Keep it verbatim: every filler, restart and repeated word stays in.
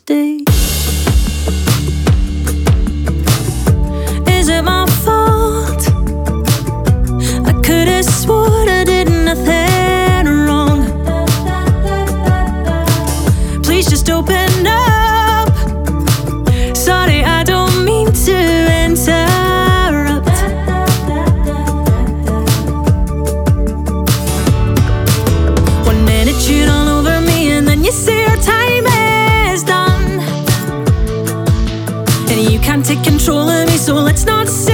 mistake? Is it my fault? I could have sworn I did nothing wrong. Please just open up. Sorry, I don't mean to interrupt. One minute you're all over me, and then you say your time is done, and you can't take control of me, so let's not say